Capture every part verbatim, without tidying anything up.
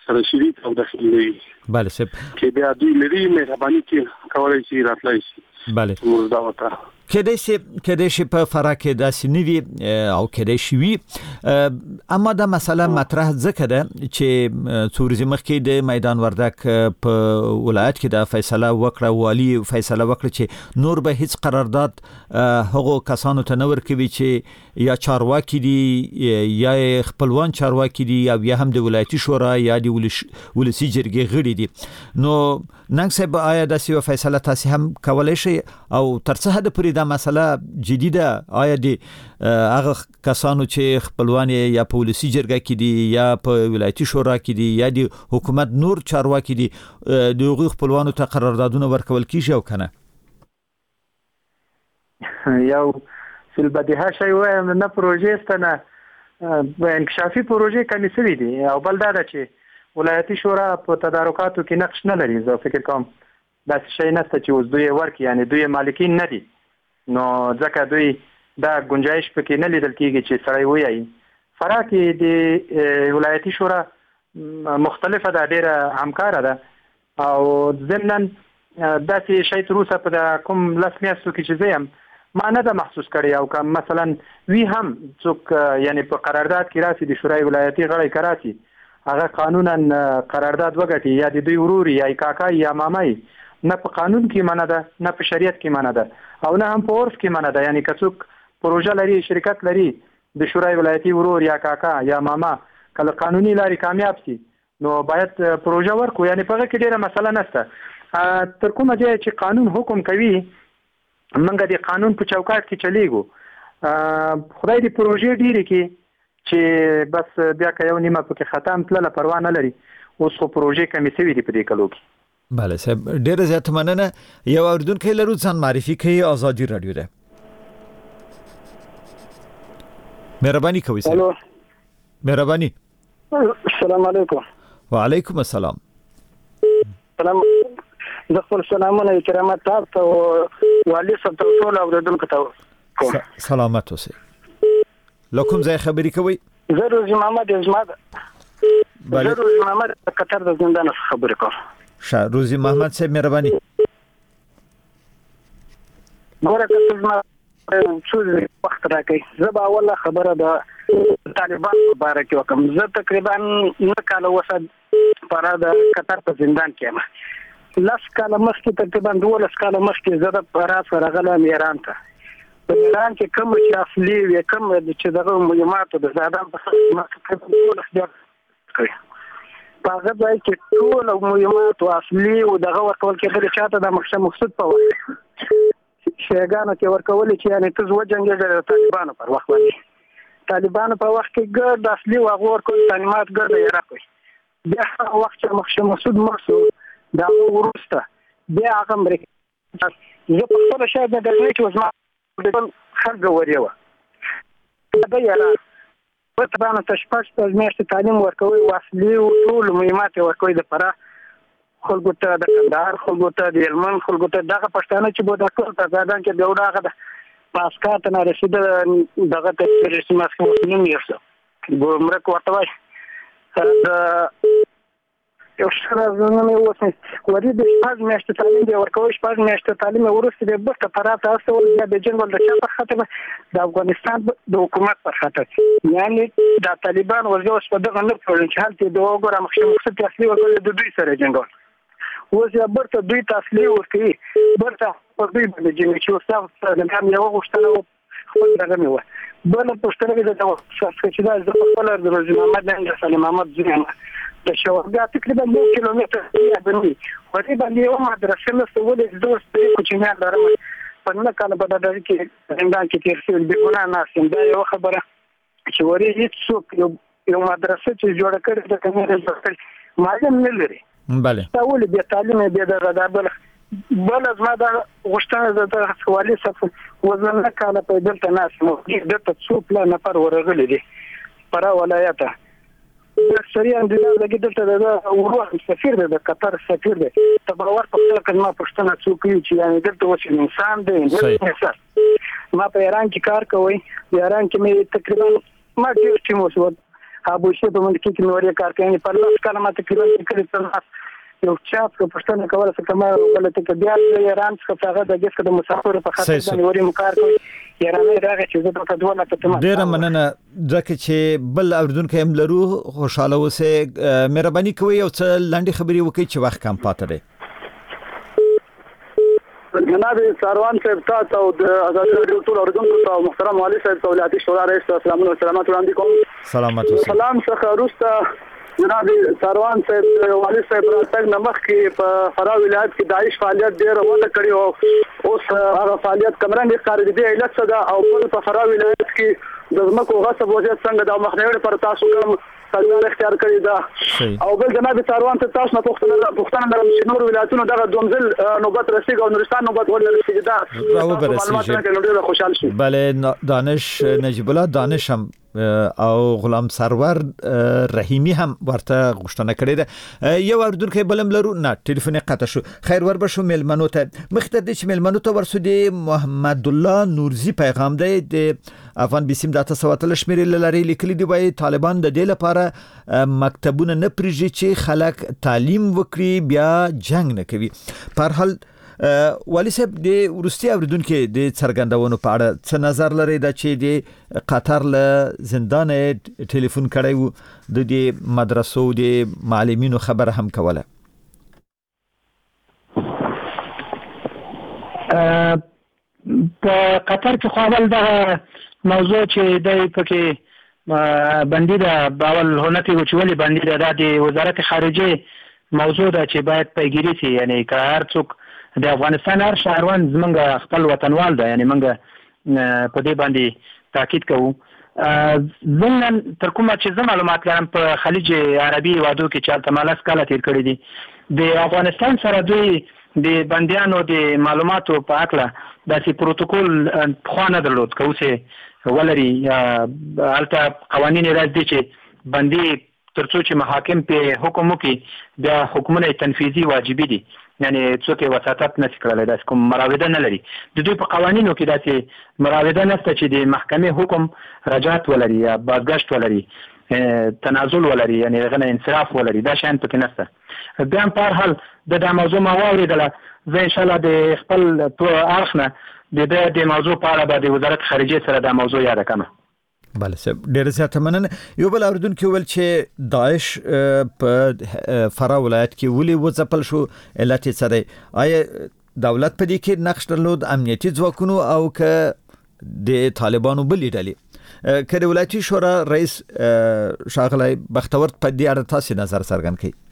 سره شریک او داخلي بله سب کې بیا دوی لري مهرباني کې کولای شي راتلای شي بله وردا وتا کله چې کله چې په فرق کې داسې نیوي او کله شي وي اما دا مسله مطرح ځکه ده چې څورزي مخکې د میدان وردک په ولایت کې د فیصله وکړه والی فیصله وکړه چې نور به هیڅ قرارداد هغو کسانو ته نور کوي چې یا چارواکي دي یا خپلوان چارواکي دي یا بیا هم د ولایتي شورا یا د ولسی جرګې غړي دي نو نن څه به آیا د سیو فیصله تاسو هم کولای شي او تر څه حد پورې دا مسله جديده آیا دی هغه کسانو چې خپلوان یا پولیسي جرګه کې دي یا په ولایتي شورا کې دي یا د حکومت نور چارواکي دي دغه خپلوانو ته قراردادونه ورکول کیږي او کنه یو فل بدیها شی وایم نه پروژې ستنه انکشافي پروژې کمی سوي دي او بل دا چې ولایتي شورا په تدارکاتو کې نقش نه لري زه فکر کوم دا شی نشته چې اوس دوی ورکي یعنی دوی مالکین نه دي نو ځکه دوی دا گنجائش پکې نه لیدل کېږي چې سړی وایي فرق د ولایتي شورا مختلفه ده ډېره همکاره ده او ضمناً داسې شی تر اوسه په کوم لس میاشتو کې چې زه یم ما نه ده محسوس کړی او که مثلا وی هم څوک یعنی په قرارداد کې راسي د شورای ولایتي غړی که راسي هغه قانونا قرارداد وګټي یا د دوی وروري یا کاکا یا مامای نه په قانون کې منه ده نه په شریعت کې منه ده او نه هم په عرف کې منه ده یعنی که څوک پروژه لري شرکت لري د شورای ولایتي ورور یا کاکا یا ماما کله قانوني لاري کامیاب شي نو باید پروژه ورکو یعنی په هغه کې ډیره مسله نشته تر کومه ځای چې قانون حکم کوي موږ د قانون په چوکاټ کې چلیږو خدای دې پروژې ډیرې کې چې بس بیا که یو نیمه پکې ختم تلله پروا نه لري اوس خو پروژې کمې سوي دي په دې کلو کې بله صاحب ډېره زیاته مننه یو اورېدونکی لرو ځان معرفي کوي ازادي راډیو ده مهرباني کوئ صاحب مهرباني السلام علیکم وعلیکم السلام سلام د خپل سلامونه کرامت تاسو والي صاحب ټول اورېدونکو ته سلامت اوسئ لکم ځای خبرې کوي زه روزي محمد ازماد زه روزي محمد قطر د زندان خبرې کوم ښه روزي محمد صاحب مهرباني ګوره که زما څو وخت راکړئ زه به اوله خبره د طالبان په باره کې وکړم زه تقریبا نه کاله وسه پاره د قطر په زندان کې یم لس کاله مخکې تقریبا دولس کاله مخکې زه د فرات راغلم ایران ته په ایران کې کوم چې اصلي وي کوم چې دغه مهماتو د زادان په مخکې ټول اختیار کوي په هغه ځای کې ټول مهماتو اصلي او دغه ورکول کېدل چاته د مقصد مقصود په وخت شیګانو کې ورکول چې یعنی تاسو وجنګېږئ د طالبانو پر وخت باندې طالبانو په وخت کې ګرد اصلي او ورکول تعلیمات ګرد یې راکوي بیا هغه وخت چې مقصد مقصود مرسو دا ورسته بیا هغه امریکا زه په خپل شاید د دې چې وزما د خلک وریوه دا یاره په تبانه تشپاش په میاشتې تعلیم ورکوي واصلي او ټول مهمات ورکوي د پره خلکو ته د کندهار خلکو ته د هلمند خلکو ته دغه پښتانه چې به د ټول په ځادان کې بیا هغه د پاسکات نه رسېده دغه ته رسمي مسکو نه یوسه ګمرک ورته وایي د یو شرا زنه مې وسه ورې د شپږ میاشتې تعلیم دی ورکوي شپږ میاشتې تعلیم ورسته د بس پرات اصل بیا د جنګ د چا په خاطر د افغانستان د حکومت پر خاطر یعنی د طالبان ورځو په دغه نه پرون چې حالت د وګوره مخکې مقصد اصلي ورکوي د دوی سره جنګ اوس یا برته دوی تاسلی ورکوي برته په دوی باندې جنګ چې اوسه د هم یو غوښتنه خپل دغه مې و بل پښتنه کې د چې دا د خپل د روزي محمد نه سلام محمد زینه د شوارګا تقریبا یو کیلومتر یا بني ورې باندې یو مدرسې له سوالې دوست په کوچنیا لرم په نه کال په دغه کې زندان کې تیر شوی د ګنا ناسم دا یو خبره چې ورې هیڅ څوک یو مدرسې چې جوړ کړي د کومې معلم نه لري بله تاول بیا تعلیم بیا د بل بل از ما دا غشتنه د سوالي صف وزن کال په دلته ناسم دلته څوک لا نفر ورغلي دي پر ولایت د شریعه اندازه لګي دلته د ورو سفیر د قطر سفیر دی تبرور په خپل کلمه پښتنه څوک چې یعنی دلته وڅ انسان دی ما په ایران کې کار کوي په ایران کې مې تقریبا ما ډیر ټیم وسو ابوشي په منځ کې نورې کار کوي په لاس کلمه تقریبا کړي څه یو چا په پښتنه کوله څه کما غلطه کې بیا د ایران څخه هغه د ګس د مسافر په خاطر باندې ورې مکار کوي ایران راغی چې زه په دوه لکه تمه ډیر مننه ځکه چې بل اوردونکو هم لرو خوشاله اوسه مهرباني کوي او څه لاندې خبري وکړي چې وخت کم پاتې دی. جناب ساروان صاحب تاسو او د آزاد رادیو ټول اوریدونکو او محترم والي صاحب ولایتي شورا رئیس السلام علیکم سلامات وړاندې کوم. سلامات اوسه. سلام څخه روسته جناب ساروان صاحب والي صاحب راتګ نمخ کې په فراه ولایت کې داعش فعالیت ډېر وده کړی او اوس هغه فعالیت کمرنګ ښکاري دی علت څه ده او بل په فراه ولایت کې د ځمکو غصب وضعیت څنګه د مخنیوي پر تاسو کوم تدبیر اختیار کړی دا او بل جناب ساروان ته تاسو نه پوښتنه پوښتنه لرم چې نور ولایتونو دغه دومزل نوبت رسیږي او نورستان نوبت ورسیږي دا راو برسیږي. خوشحال شو. بله دانش نجیب الله دانش هم او غلام سرور رحیمی هم ورته غوښتنه کړې ده. یو اردونکو بلم لرو نه ټلیفون قطع شو. خیر ور بشو ملمنو ته مخته د ملمنو ته ورسودي محمد الله نورزی پیغام دی د افغان بیسیم د تاسو وتل شمیرل لري لیکلي دی وای طالبان د دې لپاره مکتبونه نه پریږي چې خلک تعلیم وکړي بیا جنگ نه کوي. په هر حال والی صاحب د ورستي اوریدونکو د څرګندونو په اړه څه نظر لري دا چې د قطر له زندان ټلیفون کړی وو د دې مدرسو د معلمینو خبره هم کوله. په قطر کې خو اول دا موضوع چې د پکې بندي د باول هنتي وچولي بندي د وزارت خارجه موضوع دا چې باید پیګیری شي یعنی که هر څوک د افغانستان هر شهروند زمونږ خپل وطنوال ده یعنی موږ په دې باندې تاکید کوو. ځنن تر کومه چې زه معلومات لرم په خلیج عربي وادو کې چې تمالس کاله تیر کړی دي د افغانستان سره دوی د بندیانو د معلوماتو په اړه داسې پروتوکول خو نه درلود کوسه ولري البته قوانین راځي چې بندي ترڅو چې محاکم په حکم وکړي بیا حکمونه تنفیذي واجبي دي یعنی څوک وساتت نشي کولای داس کوم مراوده نه لري د دوی په قوانینو کې داسې مراوده نشته چې د محکمې حکم رجعت ولري یا بازگشت ولري تنازل ولري یعنی غنه انصراف ولري دا شان پکې نشته. بیا په هر حال د دا موضوع ما واوریدله زه ان شاء الله د خپل اړخ نه د دې موضوع په اړه د وزارت خارجه سره دا موضوع یاد کړم. بله صاحب ډېر زیات مننه. یو بل اوریدونکو ول چې داعش په فراه ولایت کې ولې وځپل شو علت یې څه دی؟ آیا دولت په دې کې نقش درلود امنیتي ځواکونو او که د طالبانو بلې ډلې؟ که د ولایتي شورا رئیس ښاغلی بختور په دې اړه تاسې نظر څرګند کړئ.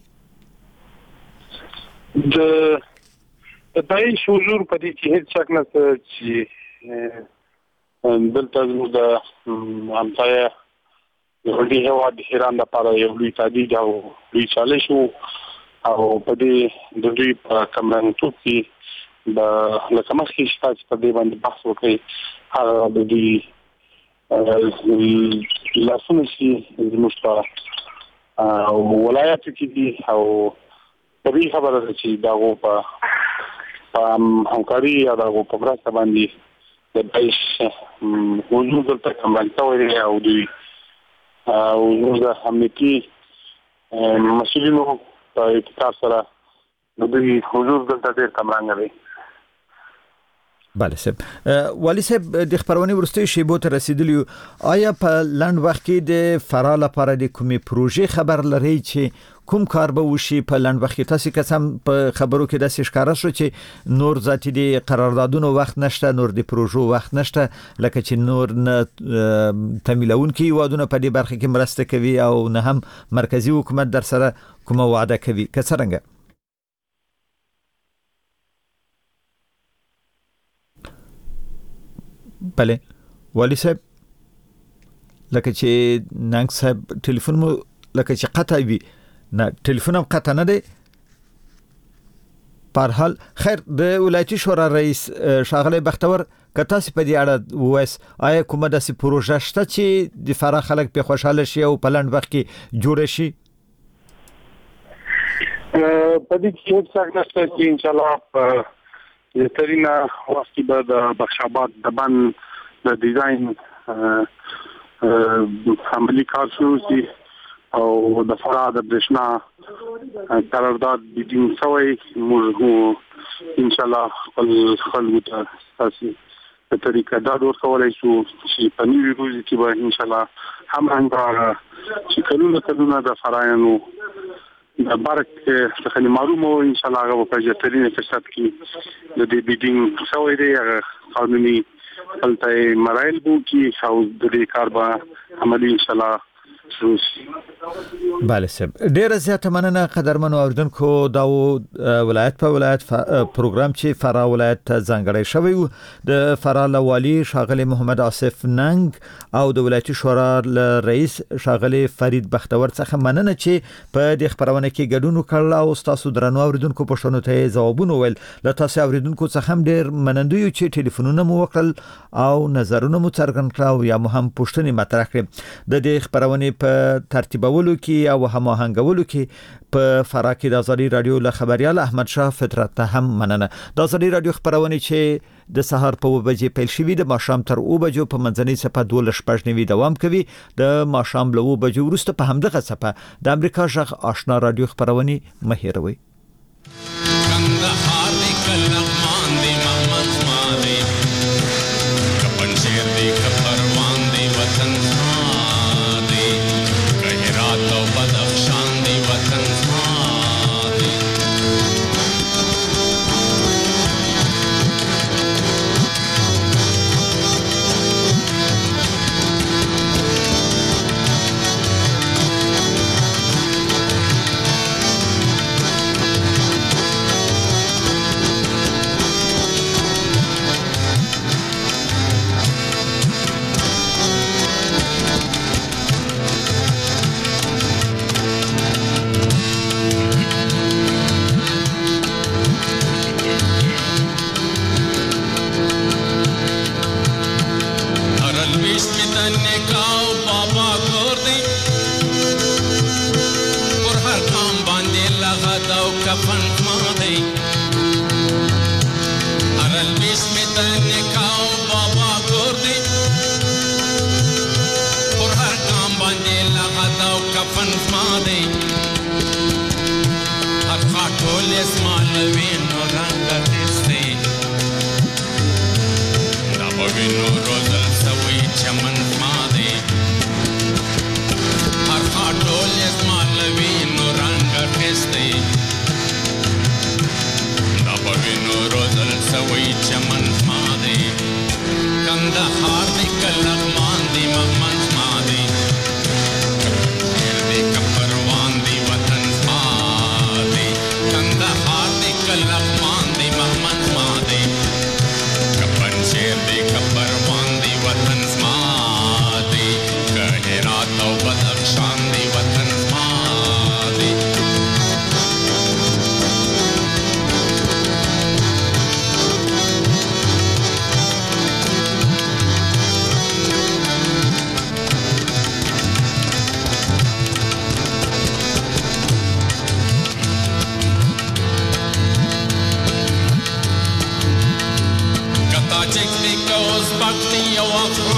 د داعش حضور په دې کې هیڅ شک نشته چې دلته زموږ د همسایه یهودي هېواد ایران لپاره یو لوی تهدید او لوی چالش و او په دې د دوی په کمرنګتوب کې د لکه مخکې چې تاسو په دې باندې بحث وکړئ هغه د دوی لاسونه چې زموږ په ولایاتو کې دي او طبیعي خبره ده چې د هغو په همکاري یا د هغو په مرسته باندې د داعش حضور دلته کمرنګ شوی دی او دوی او زموږ د امنیتي مسؤلینو په اتفاق سره د دوی حضور دلته ډېر کمرنګ دی. بله صاحب والی صاحب د خبرونې وروستیو شیبو ته رسیدلی آیا په لنډ وخت کې د فراه لپاره د کومې پروژې خبر لرئ چې کوم کار به وشي په لنډ وخت کې؟ تاسو قسم په خبرو کې داسې ښکاره شو چې نور ذاتي د قراردادونو وخت نشته نور د پروژو وخت نشته لکه چې نور نه تمویلونکي هیوادونه په دې برخه کې مرسته کوي او نه هم مرکزی حکومت در سره کومه وعده کوي که څرنګه؟ بله والی صاحب لکه چې ننګ صاحب ټلیفون مو لکه چې قطع وي نه ټلیفون هم قطع نه دی. په هر حال خیر د ولایتي شورا رئیس ښاغلی بختور که تاسو په دې اړه ووایاست آیا کومه داسې پروژه شته چې د فراه خلک پرې خوشحاله شي او په لنډ وخت کې جوړه شي؟ په دې کې هیڅ شک نشته چې انشاءالله په بهترینه وخت کې به د بخش آباد د بند د ډیزاین عملی کار شروع شي او د فراه د برېښنا قرارداد بدین شوی موږ ان شاء الله خپل خلکو ته تاسو په طریقه دا ورکولای شو چې په نیوي روزي کې به ان شاء الله هم هغه چې کلونه کلونه د فرایانو د بارک څخه معلومه ان شاء الله هغه په جترینه فساد کې د دې بیډینګ شوی دی هغه قانوني الته مراحل بو کې او د دې کار به عملی ان شاء الله بله سب ډیر زیاته مننه قدرمنو اوردونکو دا ولایت په ولایت پروګرام چې فراه ولایت ته ځانګړی شوی و د فراه لوالي شاغلی محمد آصف ننګ او د ولایتي شورا رئیس شاغلی فرید بختور څخه مننه چې په دې خبرونه کې ګډون وکړل او تاسو درنو اوردونکو پښتنو ته ځوابونه ویل ل تاسو اوردونکو څخه هم ډیر منندوی چې ټلیفونونه مو وکړل او نظرونه مو څرګند کړل یا مو هم پښتني مطرح کړل د دې خبرونه په ترتیبولو کې او هماهنګولو کې په فراه کې د ازادي رادیو له خبريال احمد شاه فطرت ته هم مننه د ازادي رادیو خبرونه چې د سهار په وبجې پیل شوې د ماښام تر او بجو په منځنۍ صفه دوه شپږ دوام کوي د ماښام له او بجو وروسته په همدغه صفه د امریکا ژغ آشنا رادیو خبرونه مهیروي Uzbakni, yo